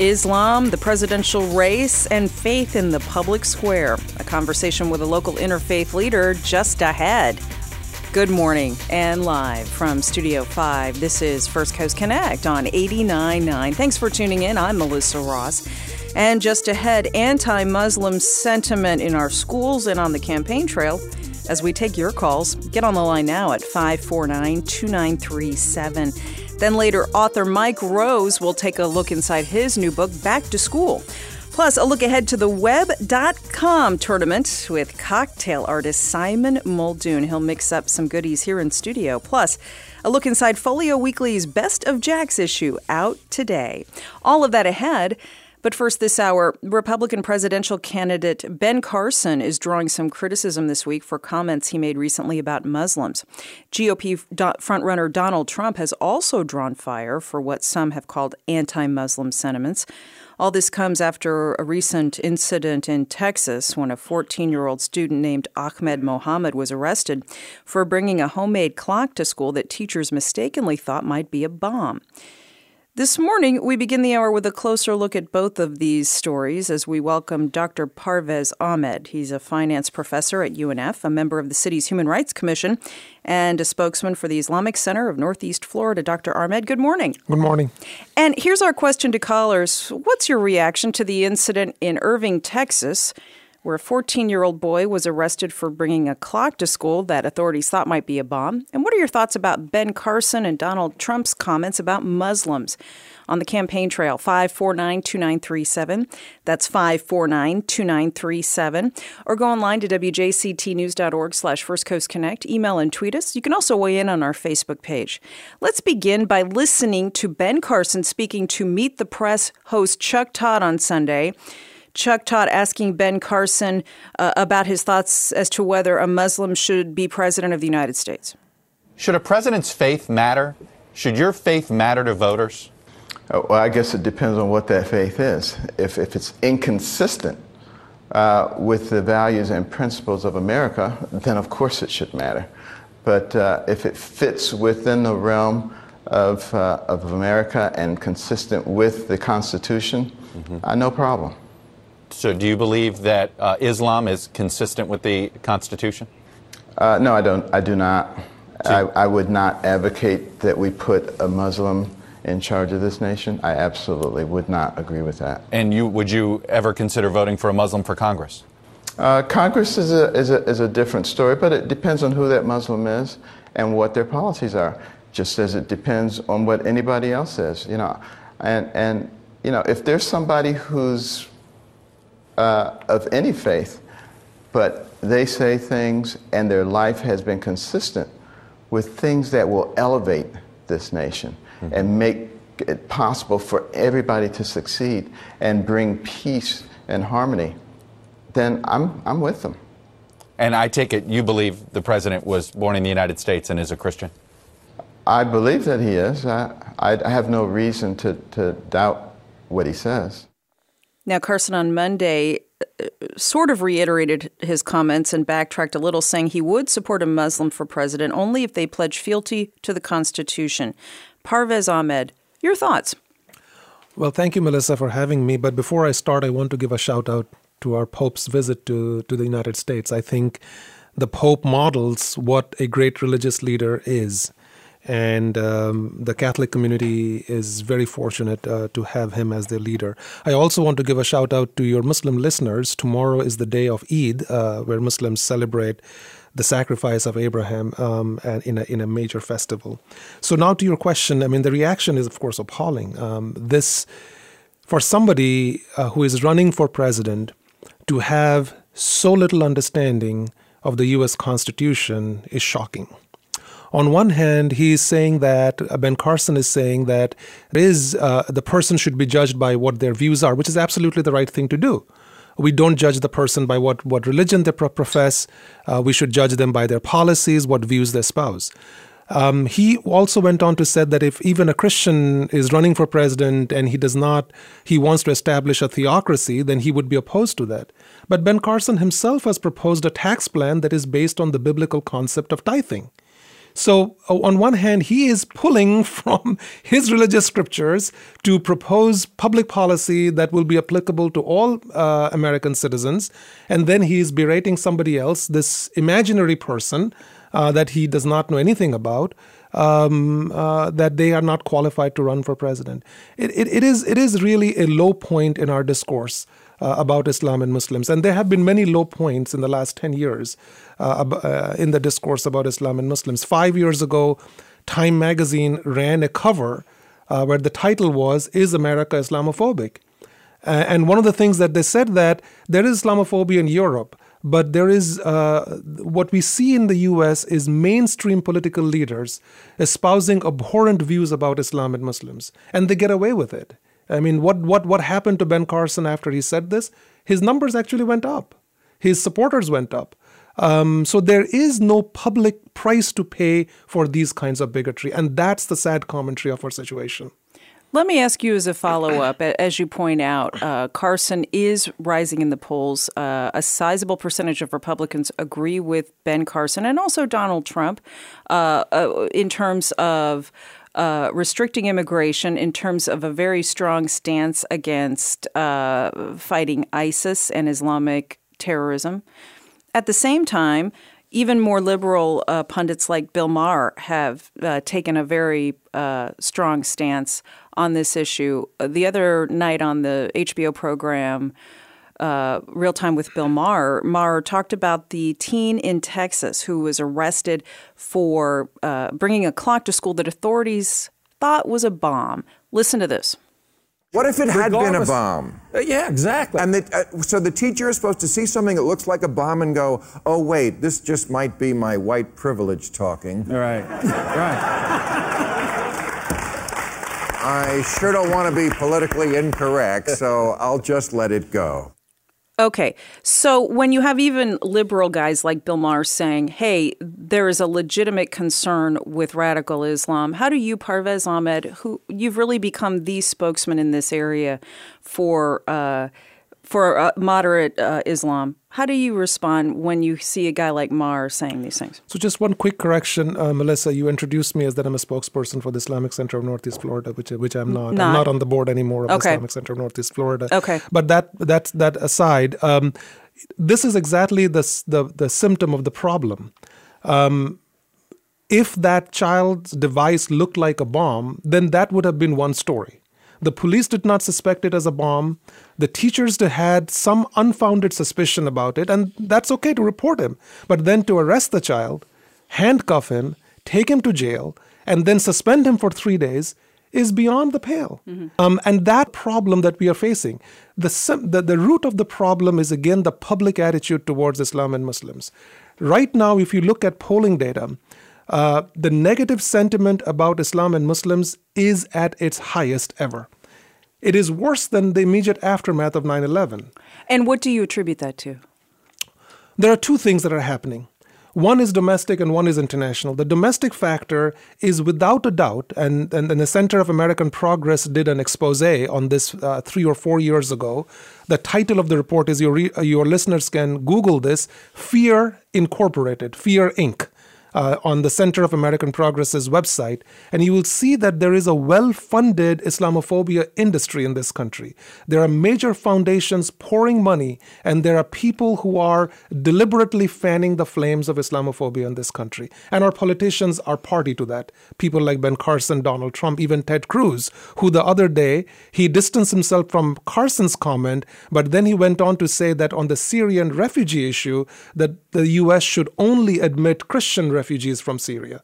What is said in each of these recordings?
Islam, the presidential race, and faith in the public square. A conversation with a local interfaith leader just ahead. Good morning, and live from Studio 5, this is First Coast Connect on 89.9. Thanks for tuning in. I'm Melissa Ross. And just ahead, anti-Muslim sentiment in our schools and on the campaign trail. As we take your calls, get on the line now at 549-2937. Then later, author Mike Rose will take a look inside his new book, Back to School. Plus, a look ahead to the Web.com tournament with cocktail artist Simon Muldoon. He'll mix up some goodies here in studio. Plus, a look inside Folio Weekly's Best of Jax issue out today. All of that ahead. But first this hour, Republican presidential candidate Ben Carson is drawing some criticism this week for comments he made recently about Muslims. GOP frontrunner Donald Trump has also drawn fire for what some have called anti-Muslim sentiments. All this comes after a recent incident in Texas when a 14-year-old student named Ahmed Mohammed was arrested for bringing a homemade clock to school that teachers mistakenly thought might be a bomb. This morning, we begin the hour with a closer look at both of these stories as we welcome Dr. Parvez Ahmed. He's a finance professor at UNF, a member of the city's Human Rights Commission, and a spokesman for the Islamic Center of Northeast Florida. Dr. Ahmed, good morning. Good morning. And here's our question to callers. What's your reaction to the incident in Irving, Texas, where a 14-year-old boy was arrested for bringing a clock to school that authorities thought might be a bomb? And what are your thoughts about Ben Carson and Donald Trump's comments about Muslims? On the campaign trail, 549-2937. That's 549-2937. Or go online to wjctnews.org/firstcoastconnect. Email and tweet us. You can also weigh in on our Facebook page. Let's begin by listening to Ben Carson speaking to Meet the Press host Chuck Todd on Sunday. Chuck Todd asking Ben Carson about his thoughts as to whether a Muslim should be president of the United States. Should a president's faith matter? Should your faith matter to voters? Well, I guess it depends on what that faith is. If it's inconsistent with the values and principles of America, then of course it should matter. But if it fits within the realm of America and consistent with the Constitution, no problem. So do you believe that Islam is consistent with the Constitution? No, I don't. I do not. I would not advocate that we put a Muslim in charge of this nation. I absolutely would not agree with that. And would you ever consider voting for a Muslim for Congress? Congress is a different story, but it depends on who that Muslim is and what their policies are, just as it depends on what anybody else says. And if there's somebody who's of any faith, but they say things and their life has been consistent with things that will elevate this nation and make it possible for everybody to succeed and bring peace and harmony, then I'm with them. And I take it you believe the president was born in the United States and is a Christian? I believe that he is. I have no reason to doubt what he says. Now, Carson on Monday sort of reiterated his comments and backtracked a little, saying he would support a Muslim for president only if they pledge fealty to the Constitution. Parvez Ahmed, your thoughts? Well, thank you, Melissa, for having me. But before I start, I want to give a shout out to our Pope's visit to the United States. I think the Pope models what a great religious leader is. And the Catholic community is very fortunate to have him as their leader. I also want to give a shout out to your Muslim listeners. Tomorrow is the day of Eid, where Muslims celebrate the sacrifice of Abraham and in a major festival. So now to your question, I mean, the reaction is, of course, appalling. For somebody who is running for president to have so little understanding of the U.S. Constitution is shocking. On one hand, he is saying that, Ben Carson is saying that the person should be judged by what their views are, which is absolutely the right thing to do. We don't judge the person by what religion they profess. We should judge them by their policies, what views they espouse. He also went on to say that if even a Christian is running for president and he wants to establish a theocracy, then he would be opposed to that. But Ben Carson himself has proposed a tax plan that is based on the biblical concept of tithing. So on one hand, he is pulling from his religious scriptures to propose public policy that will be applicable to all American citizens. And then he is berating somebody else, this imaginary person that he does not know anything about, that they are not qualified to run for president. It is really a low point in our discourse about Islam and Muslims. And there have been many low points in the last 10 years in the discourse about Islam and Muslims. 5 years ago, Time magazine ran a cover where the title was, "Is America Islamophobic?" And one of the things that they said that there is Islamophobia in Europe, but there is what we see in the U.S. is mainstream political leaders espousing abhorrent views about Islam and Muslims, and they get away with it. I mean, what happened to Ben Carson after he said this? His numbers actually went up. His supporters went up. So there is no public price to pay for these kinds of bigotry, and that's the sad commentary of our situation. Let me ask you as a follow-up, as you point out, Carson is rising in the polls. A sizable percentage of Republicans agree with Ben Carson and also Donald Trump in terms of restricting immigration, in terms of a very strong stance against fighting ISIS and Islamic terrorism. At the same time, even more liberal pundits like Bill Maher have taken a very strong stance on this issue. The other night on the HBO program, Real Time with Bill Maher, Maher talked about the teen in Texas who was arrested for bringing a clock to school that authorities thought was a bomb. Listen to this. What if it had been a bomb? Yeah, exactly. And so the teacher is supposed to see something that looks like a bomb and go, "Oh, wait, this just might be my white privilege talking." Right. I sure don't want to be politically incorrect, so I'll just let it go. Okay, so when you have even liberal guys like Bill Maher saying, hey, there is a legitimate concern with radical Islam, how do you, Parvez Ahmed, who you've really become the spokesman in this area for moderate Islam, how do you respond when you see a guy like Maher saying these things? So just one quick correction, Melissa, you introduced me as that I'm a spokesperson for the Islamic Center of Northeast Florida, which I'm not. I'm not on the board anymore of the Islamic Center of Northeast Florida. Okay. But that aside, this is exactly the symptom of the problem. If that child's device looked like a bomb, then that would have been one story. The police did not suspect it as a bomb. The teachers had some unfounded suspicion about it, and that's okay to report him. But then to arrest the child, handcuff him, take him to jail, and then suspend him for 3 days is beyond the pale. Mm-hmm. And that problem that we are facing, the root of the problem is, again, the public attitude towards Islam and Muslims. Right now, if you look at polling data, the negative sentiment about Islam and Muslims is at its highest ever. It is worse than the immediate aftermath of 9/11. And what do you attribute that to? There are two things that are happening. One is domestic and one is international. The domestic factor is without a doubt, and the Center of American Progress did an expose on this 3 or 4 years ago. The title of the report is, your listeners can Google this, Fear Incorporated, Fear Inc., on the Center of American Progress's website, and you will see that there is a well-funded Islamophobia industry in this country. There are major foundations pouring money, and there are people who are deliberately fanning the flames of Islamophobia in this country. And our politicians are party to that. People like Ben Carson, Donald Trump, even Ted Cruz, who the other day, he distanced himself from Carson's comment, but then he went on to say that on the Syrian refugee issue, that the U.S. should only admit Christian refugees from Syria.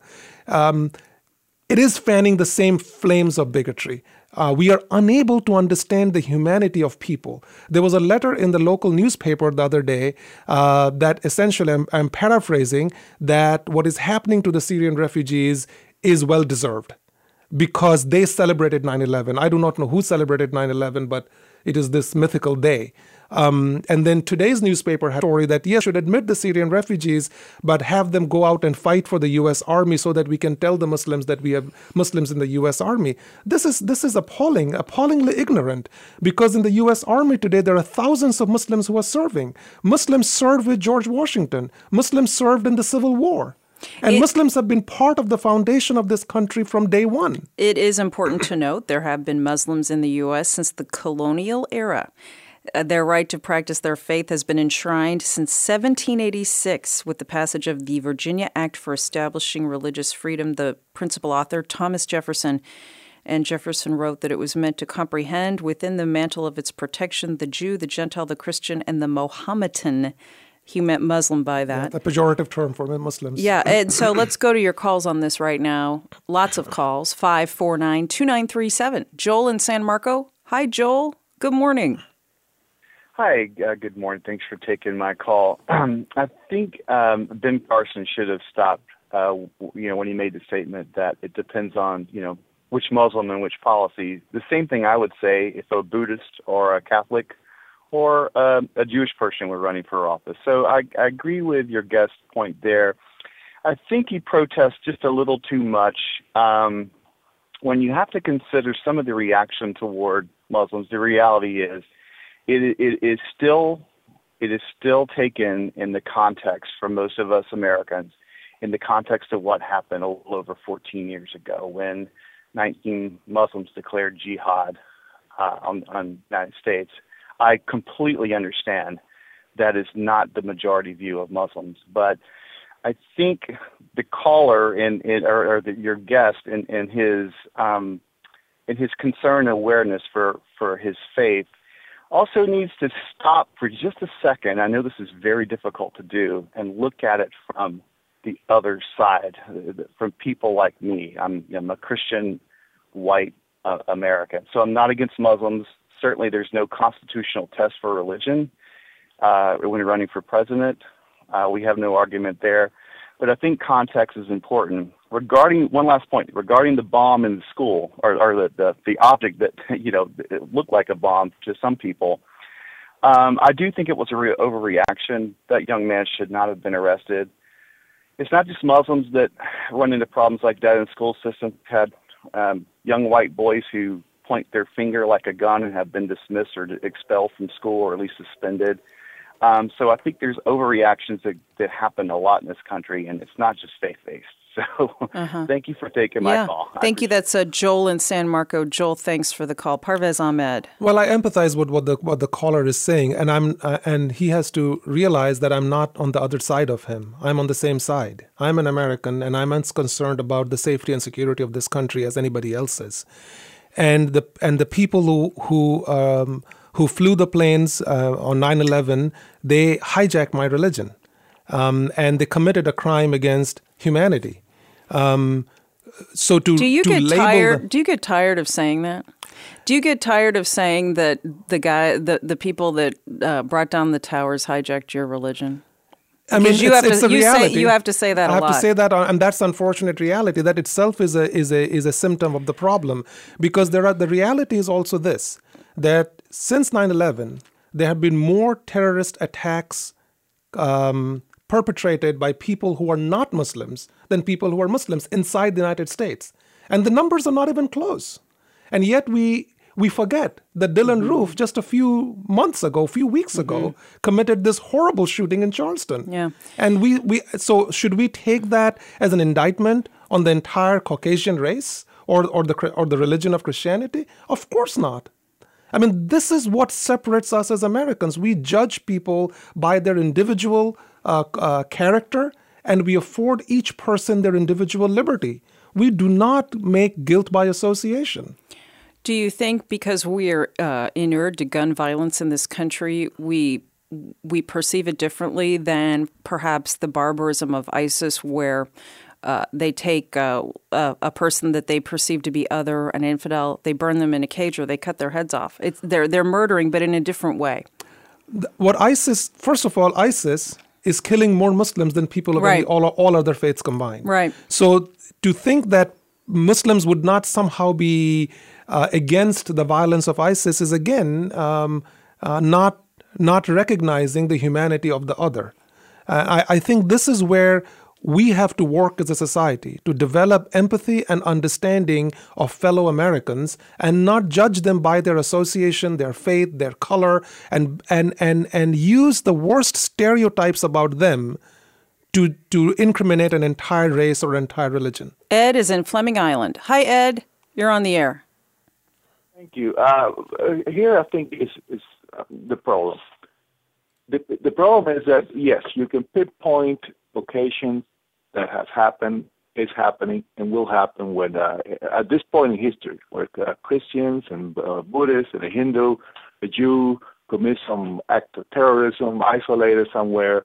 It is fanning the same flames of bigotry. We are unable to understand the humanity of people. There was a letter in the local newspaper the other day that essentially, I'm paraphrasing, that what is happening to the Syrian refugees is well-deserved because they celebrated 9/11. I do not know who celebrated 9/11, but it is this mythical day. And then today's newspaper had a story that, yes, should admit the Syrian refugees, but have them go out and fight for the U.S. Army so that we can tell the Muslims that we have Muslims in the U.S. Army. This is appallingly ignorant, because in the U.S. Army today, there are thousands of Muslims who are serving. Muslims served with George Washington. Muslims served in the Civil War. And Muslims have been part of the foundation of this country from day one. It is important to note there have been Muslims in the U.S. since the colonial era. Their right to practice their faith has been enshrined since 1786 with the passage of the Virginia Act for Establishing Religious Freedom. The principal author, Thomas Jefferson, and Jefferson wrote that it was meant to comprehend within the mantle of its protection the Jew, the Gentile, the Christian, and the Mohammedan. He meant Muslim by that. A pejorative term for Muslims. Yeah, and so let's go to your calls on this right now. Lots of calls, 549-2937. Joel in San Marco. Hi, Joel. Good morning. Hi, good morning. Thanks for taking my call. I think Ben Carson should have stopped, when he made the statement that it depends on, which Muslim and which policy. The same thing I would say if a Buddhist or a Catholic or a Jewish person were running for office. So I agree with your guest's point there. I think he protests just a little too much when you have to consider some of the reaction toward Muslims. The reality is, it is still taken in the context for most of us Americans, in the context of what happened a little over 14 years ago when 19 Muslims declared jihad on the United States. I completely understand that is not the majority view of Muslims, but I think the caller your guest in his concern and awareness for his faith also needs to stop for just a second. I know this is very difficult to do, and look at it from the other side, from people like me. I'm a Christian, white American, so I'm not against Muslims. Certainly there's no constitutional test for religion when you're running for president. We have no argument there. But I think context is important. One last point, regarding the bomb in the school, or the object that, it looked like a bomb to some people, I do think it was an overreaction. That young man should not have been arrested. It's not just Muslims that run into problems like that in the school system. We've had young white boys who point their finger like a gun and have been dismissed or expelled from school or at least suspended. So I think there's overreactions that happen a lot in this country, and it's not just faith-based. So Thank you for taking my call. Thank you. That's Joel in San Marco. Joel, thanks for the call. Parvez Ahmed. Well, I empathize with what the caller is saying, and and he has to realize that I'm not on the other side of him. I'm on the same side. I'm an American, and I'm as concerned about the safety and security of this country as anybody else is. And the people who flew the planes on 9/11, they hijacked my religion, and they committed a crime against humanity. So do you get tired of saying that? Do you get tired of saying that the people that brought down the towers hijacked your religion? I mean, it's a reality. You have to say that a lot. I have to say that, and that's unfortunate reality. That itself is a symptom of the problem, because the reality is also this: that since 9/11, there have been more terrorist attacks perpetrated by people who are not Muslims than people who are Muslims inside the United States, and the numbers are not even close. And yet we forget that Dylan Roof, just a few weeks ago, committed this horrible shooting in Charleston. Yeah. And so should we take that as an indictment on the entire Caucasian race or the religion of Christianity? Of course not. I mean, this is what separates us as Americans. We judge people by their individual character, and we afford each person their individual liberty. We do not make guilt by association. Do you think because we are inured to gun violence in this country, we perceive it differently than perhaps the barbarism of ISIS, where they take a person that they perceive to be other, an infidel, they burn them in a cage or they cut their heads off? They're murdering, but in a different way. First of all, ISIS is killing more Muslims than people of all other faiths combined. Right. So to think that Muslims would not somehow be against the violence of ISIS is again not recognizing the humanity of the other. I think this is where we have to work as a society to develop empathy and understanding of fellow Americans and not judge them by their association, their faith, their color, and use the worst stereotypes about them to incriminate an entire race or entire religion. Ed is in Fleming Island. Hi, Ed. You're on the air. Thank you. Here, I think is the problem. The problem is that, yes, you can pinpoint occasions that has happened, is happening, and will happen when, at this point in history, where Christians and Buddhists and a Hindu, a Jew commit some act of terrorism, isolated somewhere,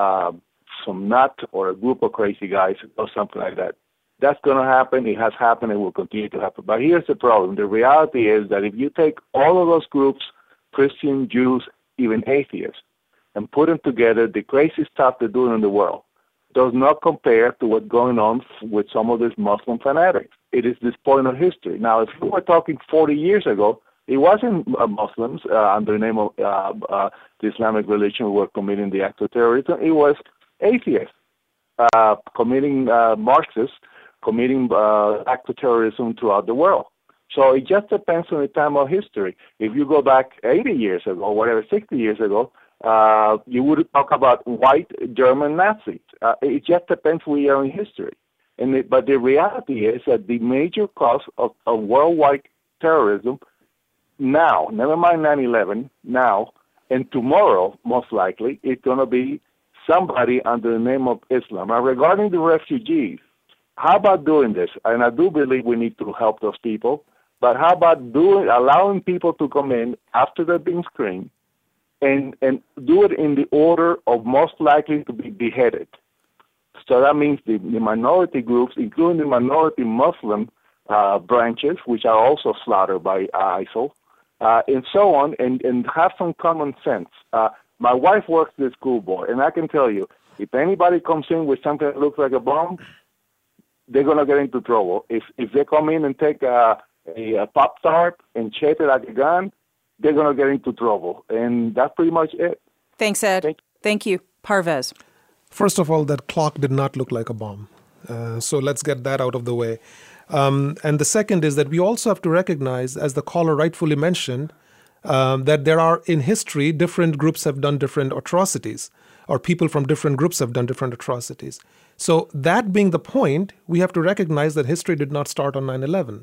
some nut or a group of crazy guys or something like that. That's going to happen. It has happened. It will continue to happen. But here's the problem. The reality is that if you take all of those groups, Christian, Jews, even atheists, and put them together, the crazy stuff they're doing in the world does not compare to what's going on with some of these Muslim fanatics. It is this point of history. Now, if we were talking 40 years ago, it wasn't Muslims under the name of the Islamic religion who were committing the act of terrorism. It was atheists committing Marxists, committing acts of terrorism throughout the world. So it just depends on the time of history. If you go back 80 years ago, whatever, 60 years ago, you would talk about white German Nazis. It just depends where you are in history. But the reality is that the major cause of worldwide terrorism now, never mind 9/11, now and tomorrow, most likely, it's going to be somebody under the name of Islam. Now, regarding the refugees, how about doing this? And I do believe we need to help those people, but how about allowing people to come in after they've been screened and do it in the order of most likely to be beheaded? So that means the minority groups, including the minority Muslim branches, which are also slaughtered by ISIL, and so on, and have some common sense. My wife works at the school board, and I can tell you, if anybody comes in with something that looks like a bomb, they're going to get into trouble. If they come in and take a Pop-Tart and shape it like a gun, they're going to get into trouble. And that's pretty much it. Thanks, Ed. Thank you. Parvez. First of all, that clock did not look like a bomb. So let's get that out of the way. And the second is that we also have to recognize, as the caller rightfully mentioned, that there are, in history, different groups have done different atrocities, or people from different groups have done different atrocities. So that being the point, we have to recognize that history did not start on 9/11.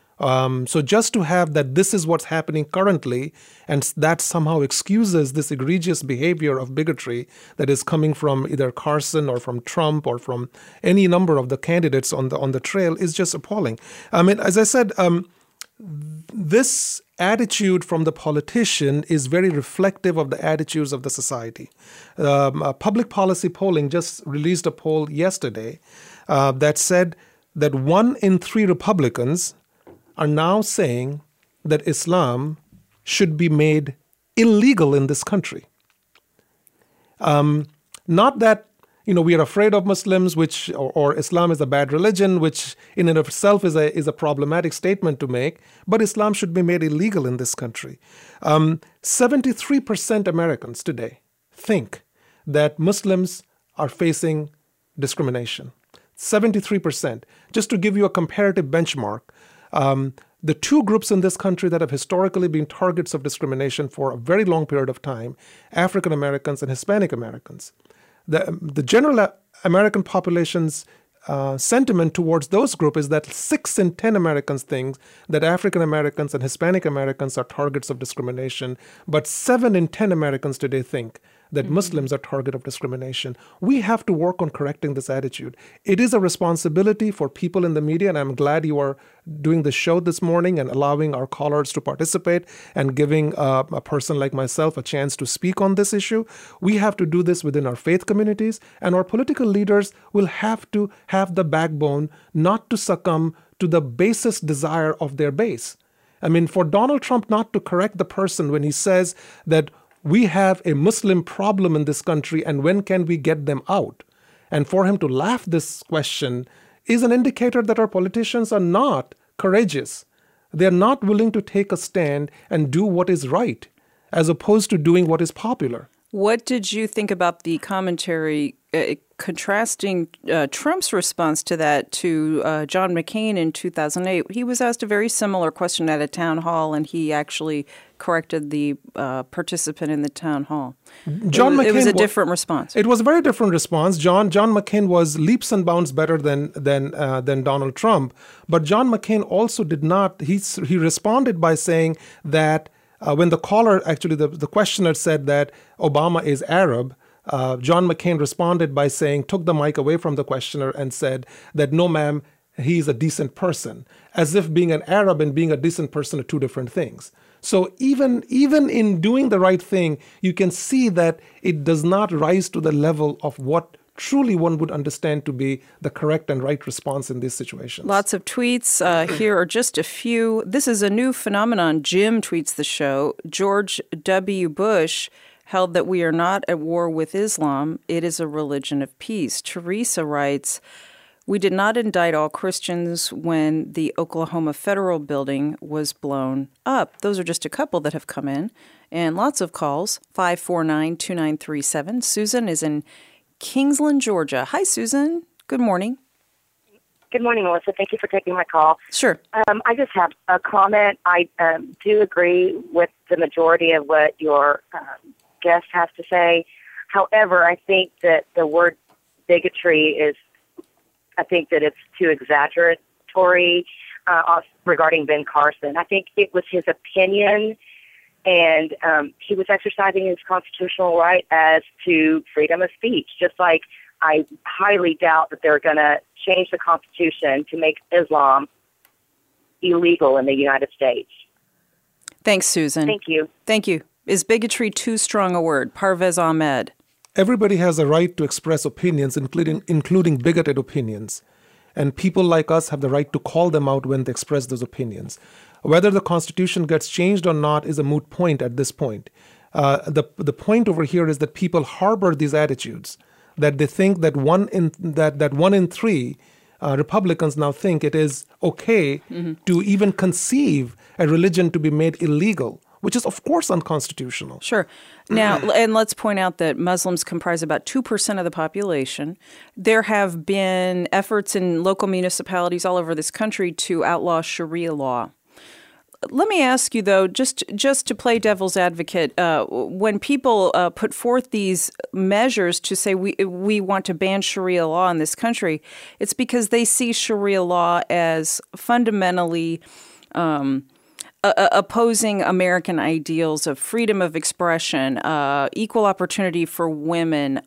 So just to have that this is what's happening currently, and that somehow excuses this egregious behavior of bigotry that is coming from either Carson or from Trump or from any number of the candidates on the trail is just appalling. I mean, as I said, this attitude from the politician is very reflective of the attitudes of the society. Public policy polling just released a poll yesterday that said that 1 in 3 Republicans are now saying that Islam should be made illegal in this country. Not that we are afraid of Muslims, or Islam is a bad religion, which in and of itself is a problematic statement to make, but Islam should be made illegal in this country. 73% Americans today think that Muslims are facing discrimination. 73%. Just to give you a comparative benchmark, the two groups in this country that have historically been targets of discrimination for a very long period of time, African Americans and Hispanic Americans. The general American population's sentiment towards those groups is that 6 in 10 Americans think that African Americans and Hispanic Americans are targets of discrimination, but 7 in 10 Americans today think that Muslims are target of discrimination. We have to work on correcting this attitude. It is a responsibility for people in the media, and I'm glad you are doing the show this morning and allowing our callers to participate and giving a person like myself a chance to speak on this issue. We have to do this within our faith communities, and our political leaders will have to have the backbone not to succumb to the basest desire of their base. I mean, for Donald Trump not to correct the person when he says that we have a Muslim problem in this country, and when can we get them out? And for him to laugh this question is an indicator that our politicians are not courageous. They're not willing to take a stand and do what is right, as opposed to doing what is popular. What did you think about the commentary contrasting Trump's response to that to John McCain in 2008? He was asked a very similar question at a town hall, and he actually corrected the participant in the town hall. It was a different response. It was a very different response. John McCain was leaps and bounds better than Donald Trump, but John McCain also did not. He responded by saying that. When the caller, actually the questioner said that Obama is Arab, John McCain responded by took the mic away from the questioner and said that, no, ma'am, he's a decent person, as if being an Arab and being a decent person are two different things. So even in doing the right thing, you can see that it does not rise to the level of what truly one would understand to be the correct and right response in these situations. Lots of tweets. Here are just a few. This is a new phenomenon. Jim tweets the show. George W. Bush held that we are not at war with Islam. It is a religion of peace. Teresa writes, we did not indict all Christians when the Oklahoma Federal Building was blown up. Those are just a couple that have come in. And lots of calls. 549-2937. Susan is in Kingsland, Georgia. Hi, Susan. Good morning. Good morning, Melissa. Thank you for taking my call. Sure. I just have a comment. I do agree with the majority of what your guest has to say. However, I think that the word bigotry I think that it's too exaggeratory regarding Ben Carson. I think it was his opinion, and he was exercising his constitutional right as to freedom of speech, just like I highly doubt that they're going to change the Constitution to make Islam illegal in the United States. Thanks, Susan. Thank you. Thank you. Is bigotry too strong a word? Parvez Ahmed. Everybody has a right to express opinions, including bigoted opinions. And people like us have the right to call them out when they express those opinions. Whether the Constitution gets changed or not is a moot point at this point. The point over here is that people harbor these attitudes, that they think that one in three Republicans now think it is okay to even conceive a religion to be made illegal, which is, of course, unconstitutional. Sure. Now, and let's point out that Muslims comprise about 2% of the population. There have been efforts in local municipalities all over this country to outlaw Sharia law. Let me ask you, though, just to play devil's advocate, when people put forth these measures to say we want to ban Sharia law in this country, it's because they see Sharia law as fundamentally opposing American ideals of freedom of expression, equal opportunity for women.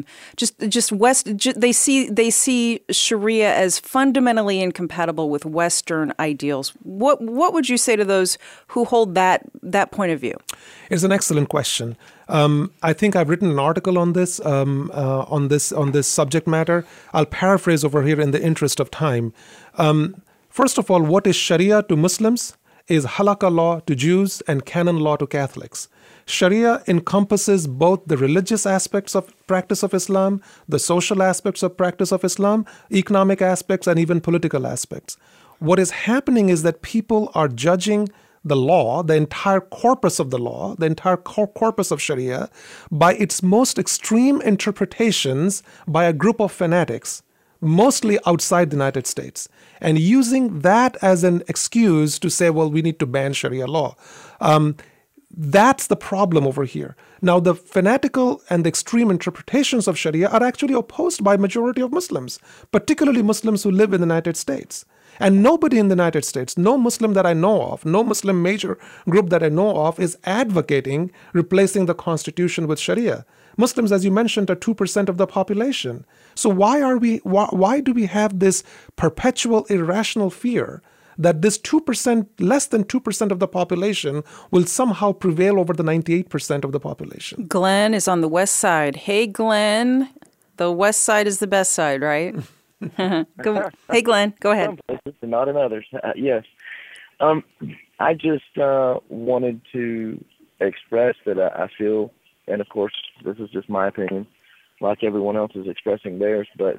They see Sharia as fundamentally incompatible with Western ideals. What would you say to those who hold that point of view? It's an excellent question. I think I've written an article on this subject matter. I'll paraphrase over here in the interest of time. First of all, what is Sharia to Muslims is halakha law to Jews and canon law to Catholics. Sharia encompasses both the religious aspects of practice of Islam, the social aspects of practice of Islam, economic aspects, and even political aspects. What is happening is that people are judging the law, the entire corpus of the law, the entire corpus of Sharia, by its most extreme interpretations by a group of fanatics, mostly outside the United States, and using that as an excuse to say, well, we need to ban Sharia law. That's the problem over here. Now, the fanatical and the extreme interpretations of Sharia are actually opposed by a majority of Muslims, particularly Muslims who live in the United States. And nobody in the United States, no Muslim that I know of, no Muslim major group that I know of is advocating replacing the Constitution with Sharia. Muslims, as you mentioned, are 2% of the population. So why do we have this perpetual irrational fear that this 2%, less than 2% of the population will somehow prevail over the 98% of the population? Glenn is on the west side. Hey, Glenn. The west side is the best side, right? Hey, Glenn, go ahead. Some places and not in others. Yes. I just wanted to express that I feel, and of course, this is just my opinion, like everyone else is expressing theirs, but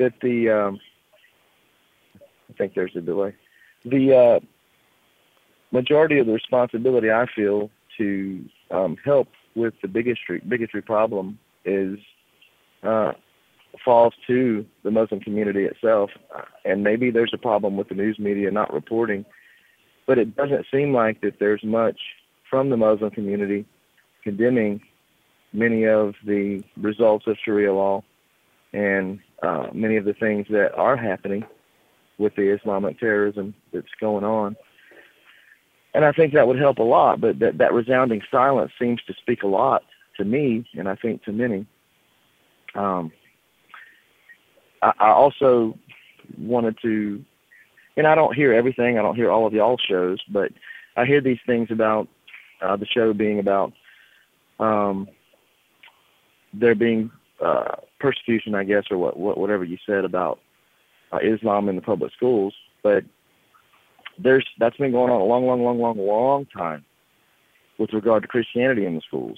I think there's a delay. majority of the responsibility, I feel, to help with the bigotry problem is falls to the Muslim community itself. And maybe there's a problem with the news media not reporting, but it doesn't seem like that there's much from the Muslim community condemning many of the results of Sharia law and many of the things that are happening with the Islamic terrorism that's going on. And I think that would help a lot, but that resounding silence seems to speak a lot to me, and I think to many. I also wanted to, and I don't hear everything, I don't hear all of y'all's shows, but I hear these things about the show being about there being persecution, I guess, or whatever you said about Islam in the public schools, but that's been going on a long time with regard to Christianity in the schools.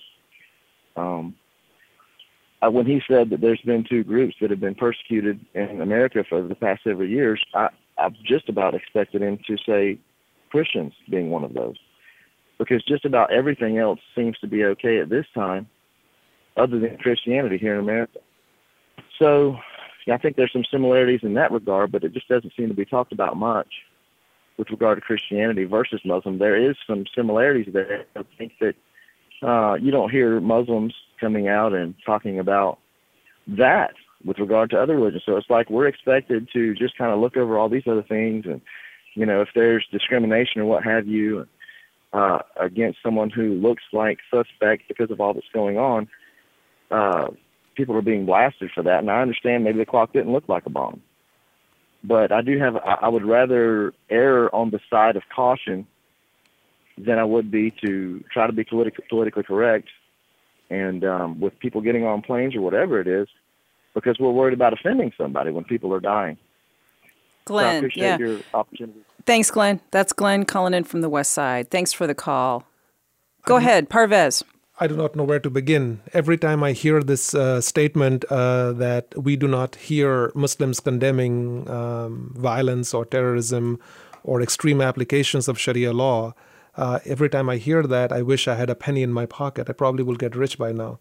When he said that there's been 2 groups that have been persecuted in America for the past several years, I've just about expected him to say Christians being one of those, because just about everything else seems to be okay at this time other than Christianity here in America. So I think there's some similarities in that regard, but it just doesn't seem to be talked about much with regard to Christianity versus Muslim. There is some similarities there. I think that you don't hear Muslims coming out and talking about that with regard to other religions. So it's like we're expected to just kind of look over all these other things, and, you know, if there's discrimination or what have you against someone who looks like suspect because of all that's going on, people are being blasted for that. And I understand maybe the clock didn't look like a bomb. But I would rather err on the side of caution than I would be to try to be politically correct and with people getting on planes or whatever it is, because we're worried about offending somebody when people are dying. Glenn, so I appreciate your opportunity. Thanks, Glenn. That's Glenn calling in from the West Side. Thanks for the call. Go ahead, Parvez. I do not know where to begin. Every time I hear this statement that we do not hear Muslims condemning violence or terrorism or extreme applications of Sharia law, every time I hear that, I wish I had a penny in my pocket. I probably will get rich by now.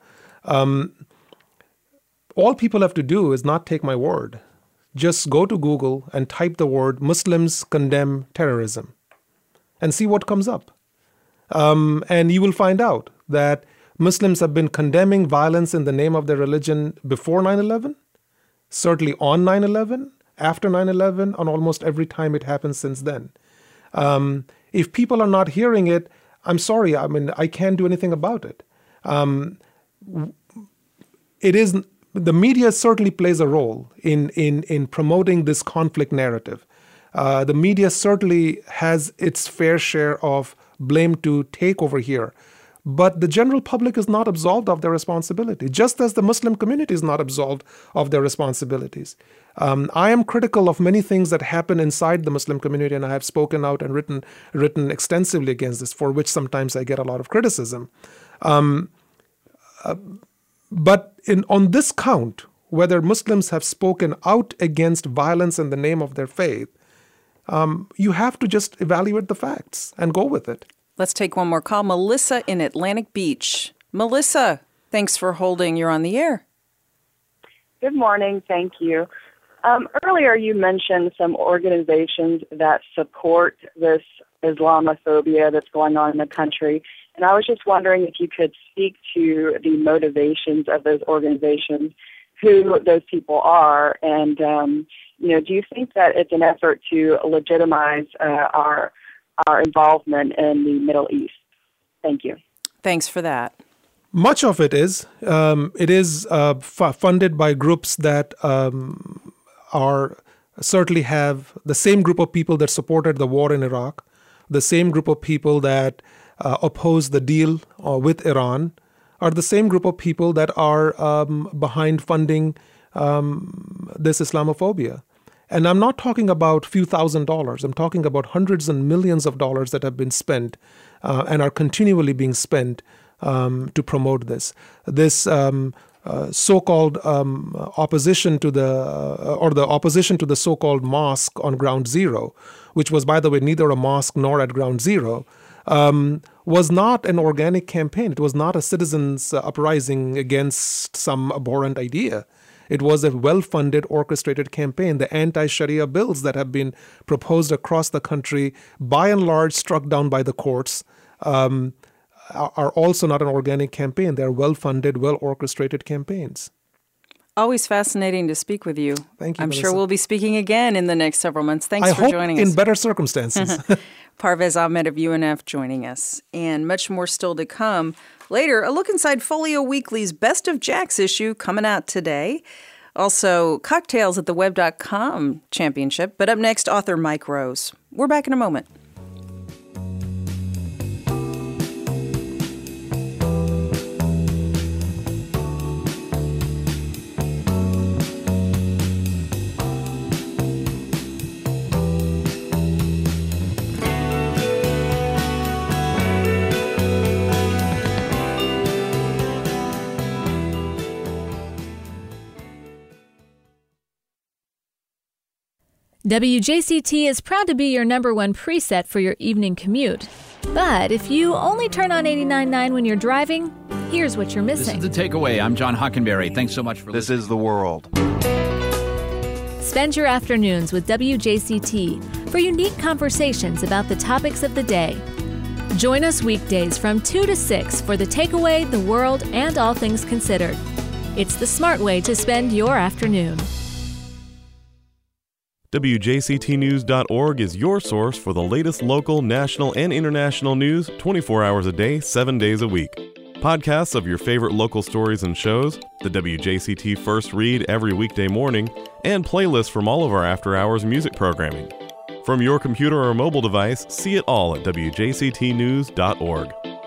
All people have to do is not take my word. Just go to Google and type the word Muslims condemn terrorism and see what comes up. And you will find out that Muslims have been condemning violence in the name of their religion before 9/11, certainly on 9/11, after 9/11, and almost every time it happens since then. If people are not hearing it, I'm sorry, I mean, I can't do anything about it. The media certainly plays a role in promoting this conflict narrative. The media certainly has its fair share of blame to take over here. But the general public is not absolved of their responsibility, just as the Muslim community is not absolved of their responsibilities. I am critical of many things that happen inside the Muslim community, and I have spoken out and written extensively against this, for which sometimes I get a lot of criticism. But on this count, whether Muslims have spoken out against violence in the name of their faith, you have to just evaluate the facts and go with it. Let's take one more call. Melissa in Atlantic Beach. Melissa, thanks for holding. You're on the air. Good morning. Thank you. Earlier you mentioned some organizations that support this Islamophobia that's going on in the country. And I was just wondering if you could speak to the motivations of those organizations, who those people are, and, do you think that it's an effort to legitimize our involvement in the Middle East? Thank you. Thanks for that. Much of it is. It is funded by groups that certainly have the same group of people that supported the war in Iraq, the same group of people that oppose the deal with Iran, are the same group of people that are behind funding this Islamophobia. And I'm not talking about a few $1,000s. I'm talking about hundreds and millions of dollars that have been spent and are continually being spent to promote this. This so-called opposition to the opposition to the so-called mosque on Ground Zero, which was, by the way, neither a mosque nor at Ground Zero, was not an organic campaign. It was not a citizens' uprising against some abhorrent idea. It was a well-funded, orchestrated campaign. The anti-Sharia bills that have been proposed across the country, by and large struck down by the courts, are also not an organic campaign. They're well-funded, well-orchestrated campaigns. Always fascinating to speak with you. Thank you, I'm Melissa. sure we'll be speaking again in the next several months. Thanks for joining us. in better circumstances. Parvez Ahmed of UNF joining us. And much more still to come. Later, a look inside Folio Weekly's Best of Jacks issue coming out today. Also, Cocktails at theweb.com championship. But up next, author Mike Rose. We're back in a moment. WJCT is proud to be your number one preset for your evening commute. But if you only turn on 89.9 when you're driving, here's what you're missing. This is The Takeaway. I'm John Hockenberry. Thanks so much for listening. This is The World. Spend your afternoons with WJCT for unique conversations about the topics of the day. Join us weekdays from 2 to 6 for The Takeaway, The World, and All Things Considered. It's the smart way to spend your afternoon. WJCTnews.org is your source for the latest local, national, and international news 24 hours a day, 7 days a week. Podcasts of your favorite local stories and shows, the WJCT First Read every weekday morning, and playlists from all of our after-hours music programming. From your computer or mobile device, see it all at WJCTnews.org.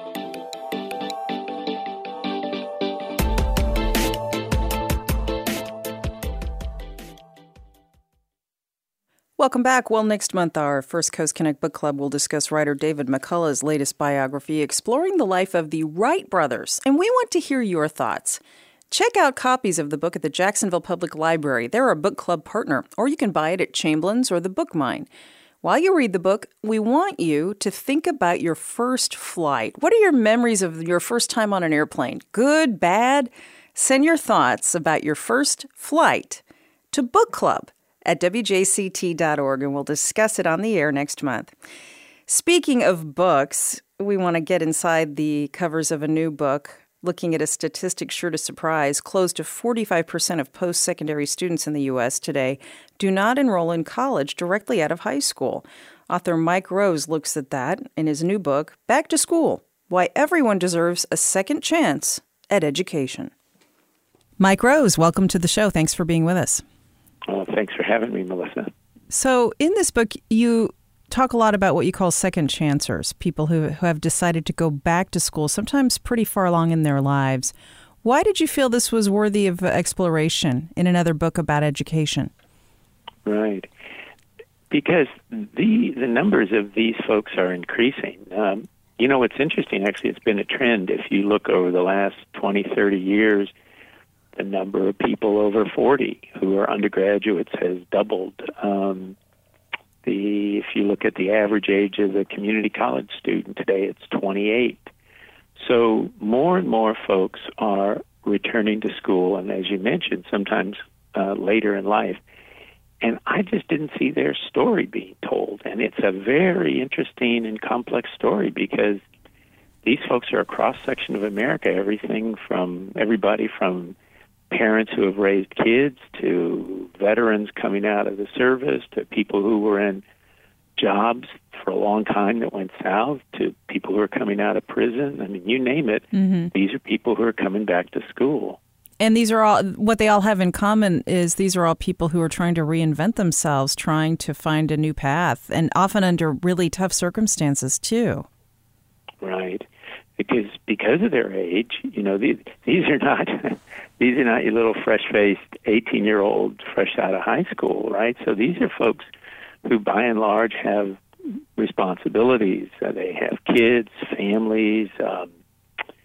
Welcome back. Well, next month, our First Coast Connect Book Club will discuss writer David McCullough's latest biography, exploring the life of the Wright brothers. And we want to hear your thoughts. Check out copies of the book at the Jacksonville Public Library. They're our book club partner, or you can buy it at Chamberlain's or the Book Mine. While you read the book, we want you to think about your first flight. What are your memories of your first time on an airplane? Good, bad? Send your thoughts about your first flight to book club at WJCT.org, and we'll discuss it on the air next month. Speaking of books, we want to get inside the covers of a new book, looking at a statistic sure to surprise. Close to 45% of post-secondary students in the U.S. today do not enroll in college directly out of high school. Author Mike Rose looks at that in his new book, Back to School: Why Everyone Deserves a Second Chance at Education. Mike Rose, welcome to the show. Thanks for being with us. Thanks for having me, Melissa. So in this book, you talk a lot about what you call second chancers, people who have decided to go back to school, sometimes pretty far along in their lives. Why did you feel this was worthy of exploration in another book about education? Right. Because the numbers of these folks are increasing. It's interesting, actually, it's been a trend. If you look over the last 20, 30 years, the number of people over 40 who are undergraduates has doubled. If you look at the average age of the community college student today, it's 28. So more and more folks are returning to school, and as you mentioned, sometimes later in life. And I just didn't see their story being told. And it's a very interesting and complex story because these folks are a cross-section of America, everybody from parents who have raised kids to veterans coming out of the service to people who were in jobs for a long time that went south to people who are coming out of prison. I mean, you name it. Mm-hmm. These are people who are coming back to school. And these are all, what they all have in common is these are all people who are trying to reinvent themselves, trying to find a new path, and often under really tough circumstances, too. Right. Because of their age, these are not your little fresh-faced 18-year-old fresh out of high school, right? So these are folks who, by and large, have responsibilities. They have kids, families.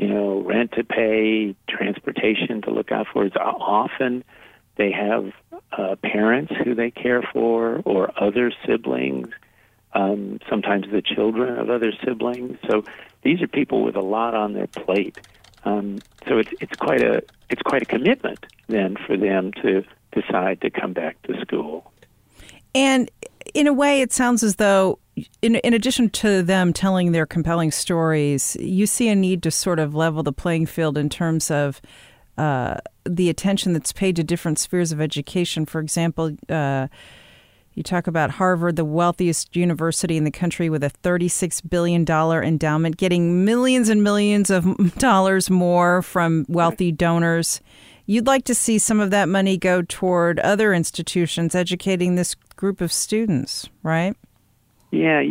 rent to pay, transportation to look out for. Often they have parents who they care for or other siblings, sometimes the children of other siblings. So these are people with a lot on their plate. So it's quite a commitment then for them to decide to come back to school. And in a way, it sounds as though, in addition to them telling their compelling stories, you see a need to sort of level the playing field in terms of the attention that's paid to different spheres of education. For example, you talk about Harvard, the wealthiest university in the country with a $36 billion endowment, getting millions and millions of dollars more from wealthy donors. You'd like to see some of that money go toward other institutions educating this group of students, right? Yeah,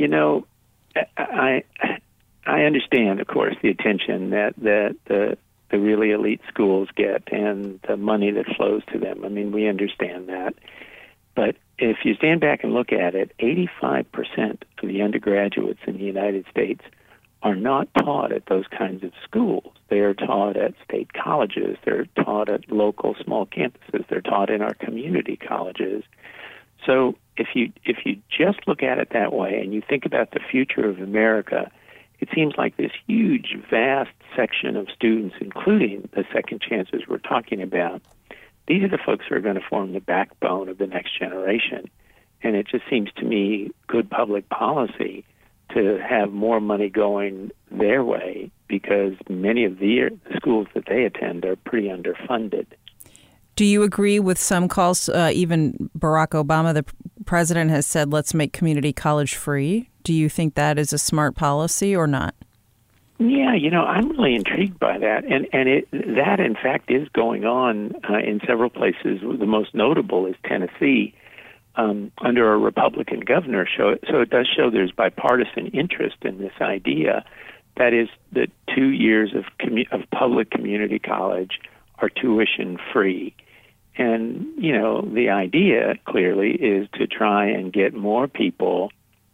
I understand, of course, the attention that the really elite schools get and the money that flows to them. I mean, we understand that. But if you stand back and look at it, 85% of the undergraduates in the United States are not taught at those kinds of schools. They are taught at state colleges. They're taught at local small campuses. They're taught in our community colleges. So if you just look at it that way and you think about the future of America, it seems like this huge, vast section of students, including the second chances we're talking about, these are the folks who are going to form the backbone of the next generation. And it just seems to me good public policy to have more money going their way because many of the schools that they attend are pretty underfunded. Do you agree with some calls? Even Barack Obama, the president, has said, let's make community college free. Do you think that is a smart policy or not? Yeah, I'm really intrigued by that. And that, in fact, is going on in several places. The most notable is Tennessee under a Republican governor. So it does show there's bipartisan interest in this idea. That is that 2 years of public community college are tuition free. And, the idea clearly is to try and get more people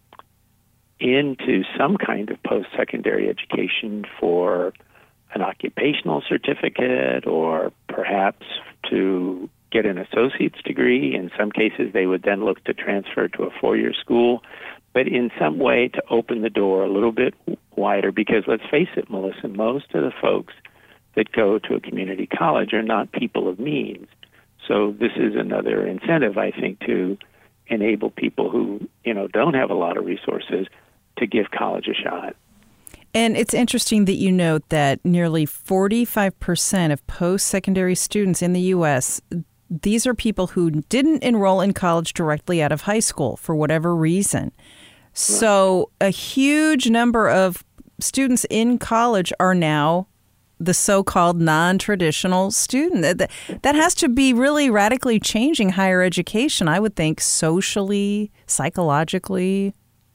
into some kind of post-secondary education for an occupational certificate or perhaps to get an associate's degree. In some cases, they would then look to transfer to a four-year school, but in some way to open the door a little bit wider because let's face it, Melissa, most of the folks that go to a community college are not people of means. So this is another incentive, I think, to enable people who, don't have a lot of resources to give college a shot. And it's interesting that you note that nearly 45% of post-secondary students in the U.S., these are people who didn't enroll in college directly out of high school for whatever reason. So a huge number of students in college are now the so-called non-traditional student. That has to be really radically changing higher education, I would think, socially, psychologically.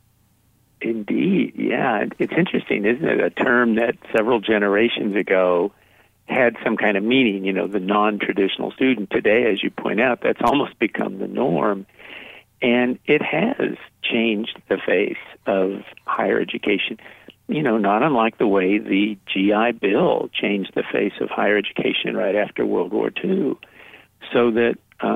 Indeed, yeah. It's interesting, isn't it? A term that several generations ago had some kind of meaning, the non-traditional student. Today, as you point out, that's almost become the norm. And it has changed the face of higher education, not unlike the way the GI Bill changed the face of higher education right after World War II. So that,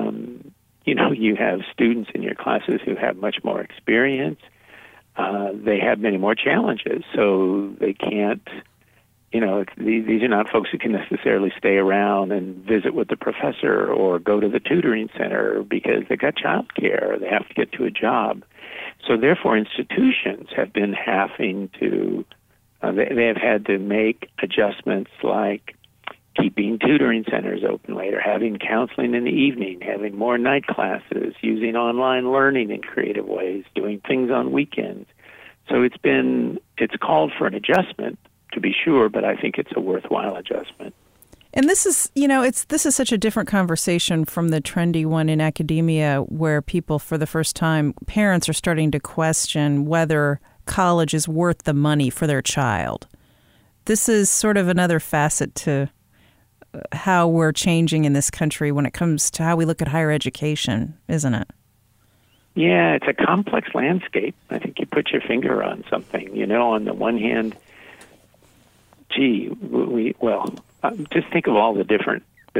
you have students in your classes who have much more experience. They have many more challenges, so they can't, these are not folks who can necessarily stay around and visit with the professor or go to the tutoring center because they got childcare or they have to get to a job. So therefore, institutions have been having to, they have had to make adjustments like keeping tutoring centers open later, having counseling in the evening, having more night classes, using online learning in creative ways, doing things on weekends. So it's called for an adjustment, to be sure, but I think it's a worthwhile adjustment. And this is, this is such a different conversation from the trendy one in academia where people, for the first time, parents are starting to question whether college is worth the money for their child. This is sort of another facet to how we're changing in this country when it comes to how we look at higher education, isn't it? Yeah, it's a complex landscape. I think you put your finger on something. On the one hand, just think of all the different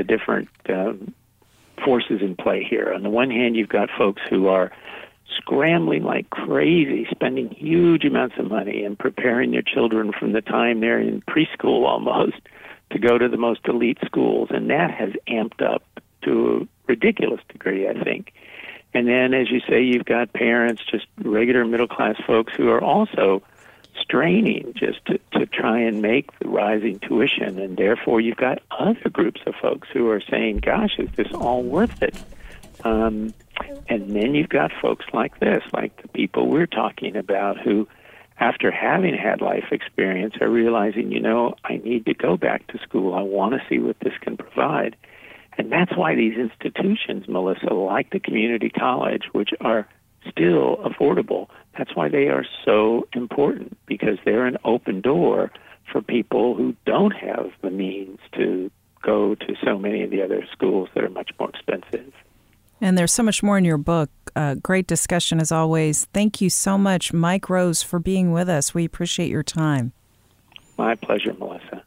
forces in play here. On the one hand, you've got folks who are scrambling like crazy, spending huge amounts of money and preparing their children from the time they're in preschool almost to go to the most elite schools, and that has amped up to a ridiculous degree, I think. And then, as you say, you've got parents, just regular middle-class folks who are also straining just to try and make the rising tuition, and therefore you've got other groups of folks who are saying, gosh, is this all worth it? And then you've got folks like this, like the people we're talking about, who, after having had life experience, are realizing, I need to go back to school. I want to see what this can provide. And that's why these institutions, Melissa, like the community college, which are still affordable, that's why they are so important, because they're an open door for people who don't have the means to go to so many of the other schools that are much more expensive. And there's so much more in your book. Great discussion as always. Thank you so much, Mike Rose, for being with us. We appreciate your time. My pleasure, Melissa.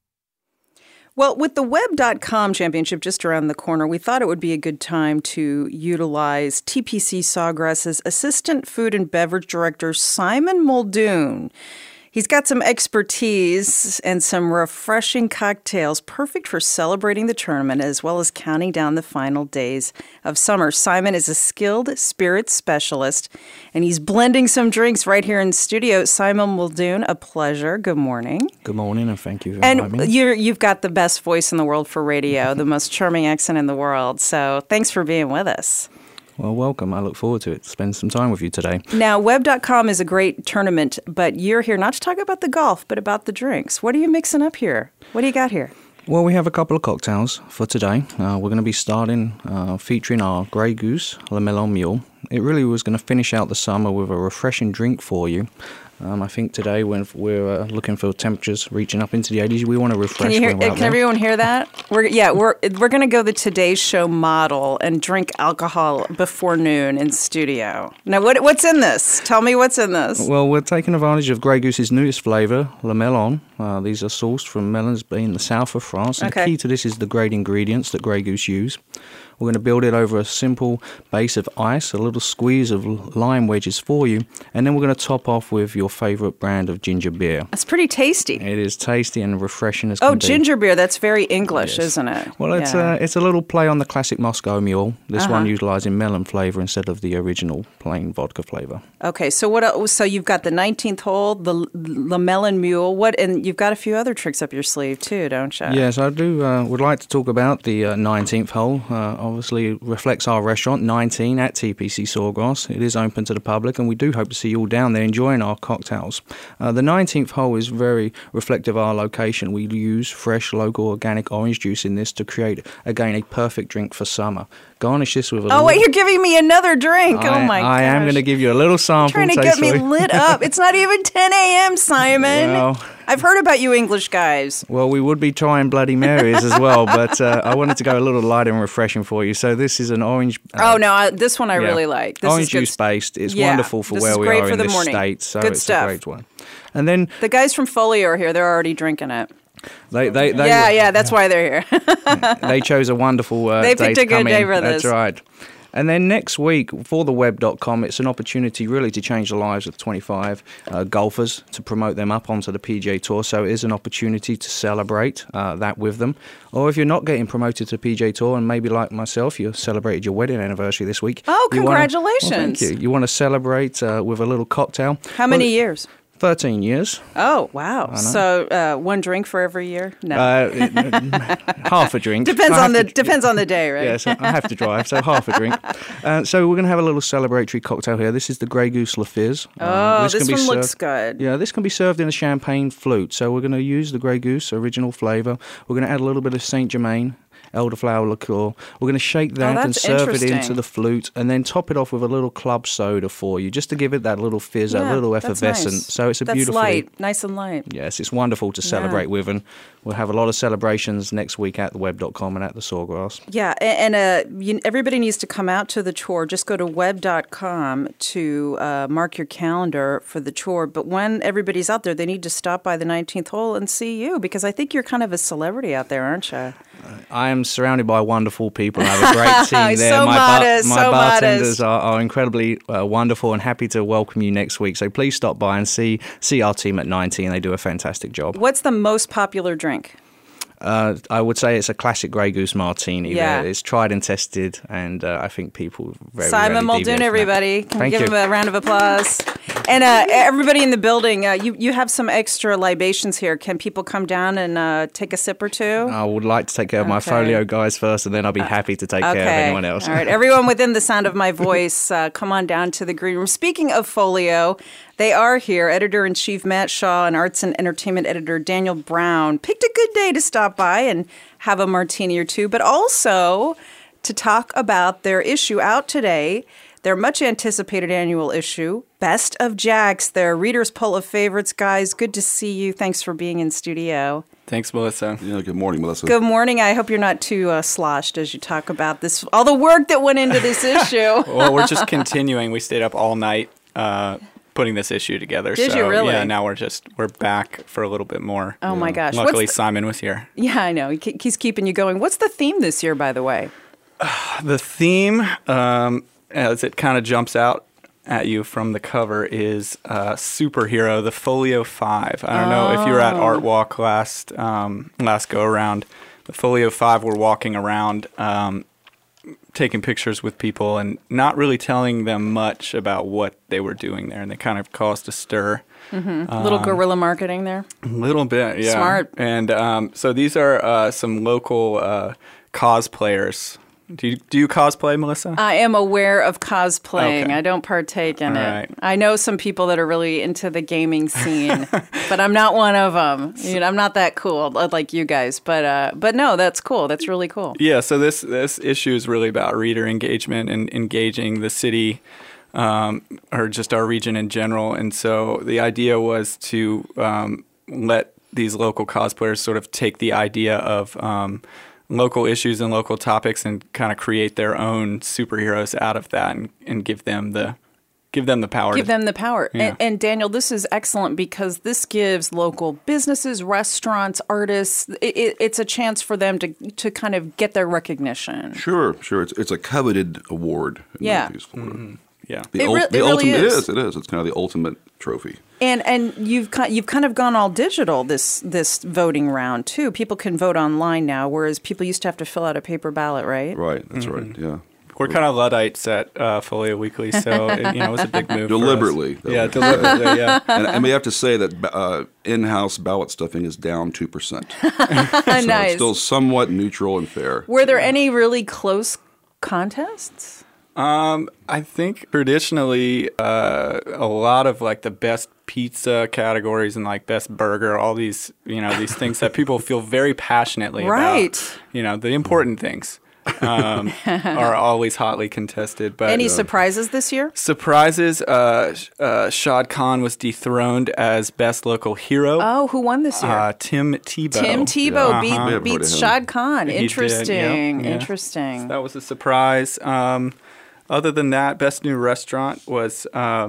Well, with the Web.com championship just around the corner, we thought it would be a good time to utilize TPC Sawgrass's Assistant Food and Beverage Director, Simon Muldoon. He's got some expertise and some refreshing cocktails, perfect for celebrating the tournament as well as counting down the final days of summer. Simon is a skilled spirits specialist, and he's blending some drinks right here in studio. Simon Muldoon, a pleasure. Good morning. Good morning, and thank you for having me. And you've got the best voice in the world for radio, the most charming accent in the world. So thanks for being with us. Well, welcome. I look forward to it. Spend some time with you today. Now, Web.com is a great tournament, but you're here not to talk about the golf, but about the drinks. What are you mixing up here? What do you got here? Well, we have a couple of cocktails for today. We're going to be starting featuring our Grey Goose Le Melon Mule. It really was going to finish out the summer with a refreshing drink for you. I think today, when we're looking for temperatures reaching up into the 80s, we want to refresh. Can everyone hear that? We're going to go the Today Show model and drink alcohol before noon in studio. Now, what's in this? Tell me what's in this. Well, we're taking advantage of Grey Goose's newest flavour, Le Melon. These are sourced from melons in the south of France. And the key to this is the great ingredients that Grey Goose use. We're going to build it over a simple base of ice, a little squeeze of lime wedges for you, and then we're going to top off with your favourite brand of ginger beer. That's pretty tasty. It is tasty and refreshing as can be. Ginger beer, that's very English, isn't it? Well, it's a little play on the classic Moscow Mule, this one utilising melon flavour instead of the original plain vodka flavour. Okay, so what else? So you've got the 19th hole, the Melon Mule, and you've got a few other tricks up your sleeve too, don't you? Yes, I do. Would like to talk about the 19th hole. Obviously reflects our restaurant, 19 at TPC Sawgrass. It is open to the public, and we do hope to see you all down there enjoying our cocktails. The 19th hole is very reflective of our location. We use fresh, local, organic orange juice in this to create, again, a perfect drink for summer. Garnish this with a little... Oh, wait, you're giving me another drink. Oh, my gosh. I am going to give you a little sample. Trying to get me lit up. It's not even 10 a.m., Simon. Well, I've heard about you English guys. Well, we would be trying Bloody Marys as well, but I wanted to go a little light and refreshing for you. So this is an orange... this one I really like. This orange is good. Juice based. It's wonderful for where we are in this state. So good it's stuff. a great one. And then... The guys from Folio are here. They're already drinking it. They that's why they're here. They chose a wonderful they day picked to a good come day in. for this. That's right. And then next week, for the Web.com, it's an opportunity really to change the lives of 25 golfers, to promote them up onto the PGA Tour. So it is an opportunity to celebrate that with them. Or if you're not getting promoted to PGA Tour, and maybe like myself, you celebrated your wedding anniversary this week. Oh, congratulations. Thank you. You want to celebrate with a little cocktail. How many years? 13 years. Oh, wow. So one drink for every year? No. Half a drink. Depends on the day, right? Yes, I have to drive, so half a drink. So we're going to have a little celebratory cocktail here. This is the Grey Goose Le Fizz. This one looks good. Yeah, this can be served in a champagne flute. So we're going to use the Grey Goose original flavour. We're going to add a little bit of Saint Germain elderflower liqueur. We're going to shake that and that's serve it into interesting. the flute, and then top it off with a little club soda for you, just to give it that little fizz, that Yeah, little that's effervescence. nice. So it's a That's beautiful. light, nice and light. Yes, it's wonderful to celebrate with, and we'll have a lot of celebrations next week at theweb.com and at the Sawgrass. Yeah, and everybody needs to come out to the tour. Just go to web.com to mark your calendar for the tour. But when everybody's out there, they need to stop by the 19th hole and see you, because I think you're kind of a celebrity out there, aren't you? I am surrounded by wonderful people. I have a great team there. So modest, my so bartenders modest. are incredibly wonderful, and happy to welcome you next week. So please stop by and see our team at 19. They do a fantastic job. What's the most popular drink? I would say it's a classic Grey Goose Martini. Yeah. It's tried and tested, and I think people very Simon rarely Muldoon, deviate from that. everybody. Can we Thank give you. him a round of applause? And everybody in the building, you have some extra libations here. Can people come down and take a sip or two? I would like to take care of my Okay. folio guys first, and then I'll be happy to take care of anyone else. All right, everyone within the sound of my voice, come on down to the green room. Speaking of Folio, they are here. Editor-in-Chief Matt Shaw and Arts and Entertainment Editor Daniel Brown picked a good day to stop by and have a martini or two, but also to talk about their issue out today, their much anticipated annual issue, Best of Jax, their reader's poll of favorites. Guys, good to see you. Thanks for being in studio. Thanks, Melissa. Yeah, good morning, Melissa. Good morning. I hope you're not too sloshed as you talk about this, all the work that went into this issue. Well, we're just continuing. We stayed up all night putting this issue together. Did so, you really? Yeah, now we're back for a little bit more. Oh, my gosh. Luckily, What's the- Simon was here. Yeah, I know. He's keeping you going. What's the theme this year, by the way? The theme, as it kind of jumps out at you from the cover, is superhero, the Folio 5. I don't know if you were at Art Walk last go around. The Folio 5 were walking around taking pictures with people and not really telling them much about what they were doing there, and they kind of caused a stir. A little guerrilla marketing there. A little bit, yeah. Smart. And so these are some local cosplayers. Do you cosplay, Melissa? I am aware of cosplaying. Okay. I don't partake in All it. right. I know some people that are really into the gaming scene, but I'm not one of them. You know, I'm not that cool like you guys. But no, that's cool. That's really cool. Yeah, so this issue is really about reader engagement and engaging the city or just our region in general. And so the idea was to let these local cosplayers sort of take the idea of local issues and local topics and kind of create their own superheroes out of that and give them the power. Give them the power. Yeah. And Daniel, this is excellent because this gives local businesses, restaurants, artists, it's a chance for them to kind of get their recognition. Sure. It's a coveted award. in Yeah. Northeast Florida. Mm-hmm. Yeah. The It really ultimate is. It is. It's kind of the ultimate trophy. And you've kind of gone all digital this voting round too. People can vote online now, whereas people used to have to fill out a paper ballot, right? Right. That's right. Yeah. We're kind of Luddites at Folio Weekly, so it was a big move. Deliberately. For us. Yeah, deliberately. Yeah. And we have to say that in-house ballot stuffing is down 2%. So Nice. it's still somewhat neutral and fair. Were there any really close contests? I think traditionally a lot of like the best pizza categories and like best burger, all these these things that people feel very passionately Right. about. The important things are always hotly contested. But Any surprises this year? surprises? Shad Khan was dethroned as best local hero. Oh, who won this year? Tim Tebow. Tim Tebow May have heard beats of him. Shad Khan. He did, Interesting. yeah. Interesting. So that was a surprise. Other than that, best new restaurant was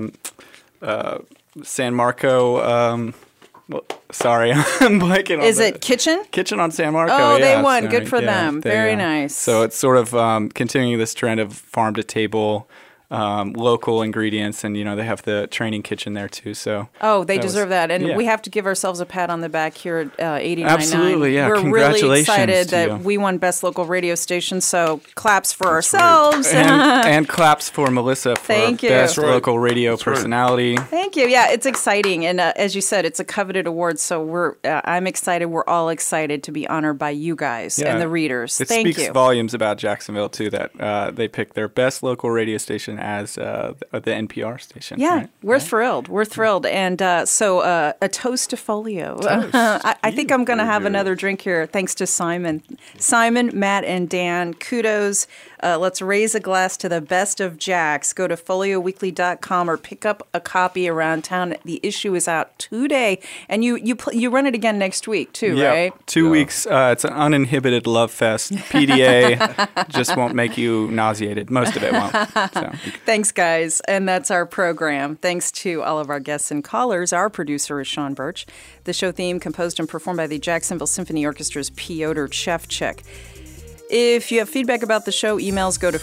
San Marco. Sorry, I'm blanking on Is the- it Kitchen? Kitchen on San Marco. Oh, they yeah, won. sorry. Good for Yeah, them. Very yeah. nice. So it's sort of continuing this trend of farm to table, local ingredients, and they have the training kitchen there too. So Oh, they that was- deserve that. And yeah. we have to give ourselves a pat on the back here at 89.9. Absolutely, yeah. We're really Congratulations excited to that you. we won Best Local Radio Station, so claps for ourselves. and claps for Melissa for Thank you. best That's right. local radio personality. Thank you. Yeah, it's exciting. And as you said, it's a coveted award, so I'm excited. We're all excited to be honored by you guys Yeah. and the readers. It Thank speaks you. volumes about Jacksonville too that they picked their best local radio station as the NPR station. Yeah, right? we're thrilled. We're thrilled. And so a toast to Folio. I think I'm going to have another drink here thanks to Simon. Simon, Matt, and Dan, kudos. Let's raise a glass to the best of Jacks. Go to folioweekly.com or pick up a copy around town. The issue is out today. And you run it again next week, too, right? 2 weeks. It's an uninhibited love fest. PDA just won't make you nauseated. Most of it won't. So. Thanks, guys. And that's our program. Thanks to all of our guests and callers. Our producer is Sean Birch. The show theme composed and performed by the Jacksonville Symphony Orchestra's Piotr Shevchik. If you have feedback about the show, emails go to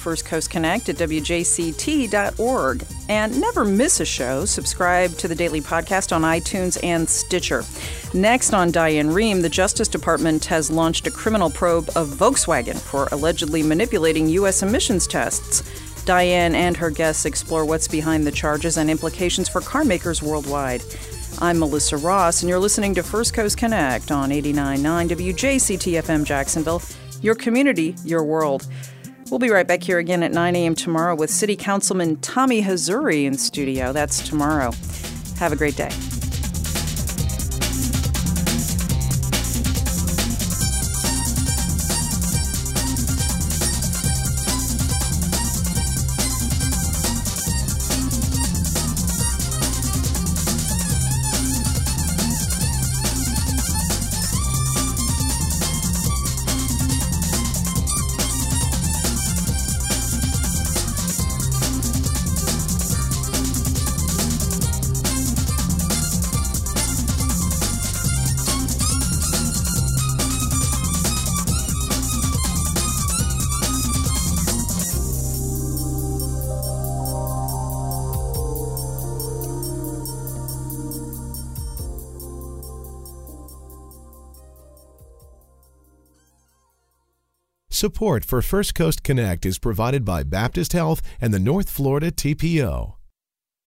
firstcoastconnect@wjct.org. And never miss a show. Subscribe to the daily podcast on iTunes and Stitcher. Next on Diane Rehm, the Justice Department has launched a criminal probe of Volkswagen for allegedly manipulating U.S. emissions tests. Diane and her guests explore what's behind the charges and implications for car makers worldwide. I'm Melissa Ross, and you're listening to First Coast Connect on 89.9 WJCT-FM Jacksonville. Your community, your world. We'll be right back here again at 9 a.m. tomorrow with City Councilman Tommy Hazouri in studio. That's tomorrow. Have a great day. Support for First Coast Connect is provided by Baptist Health and the North Florida TPO.